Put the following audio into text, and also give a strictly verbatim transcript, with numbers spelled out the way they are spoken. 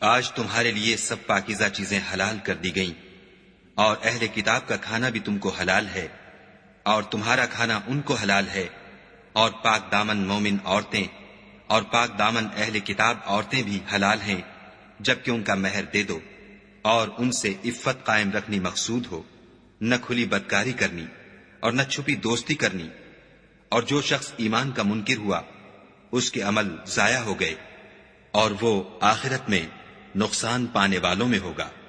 आज तुम्हारे लिए सब पाकीज़ा चीजें हलाल कर दी गईं, और अहले किताब का खाना भी तुमको हलाल है, और तुम्हारा खाना उनको हलाल है, और पाक दामन मोमिन औरतें और पाक दामन अहले किताब औरतें भी हलाल हैं, जबकि उनका महर दे दो और उनसे इफ्फत कायम रखनी मकसूद हो, न खुली बदकारी करनी और न छुपी दोस्ती करनी। और जो शख्स ईमान का मुनकिर हुआ उसके अमल जाया हो गए और वो आखिरत में नुकसान पाने वालों में होगा।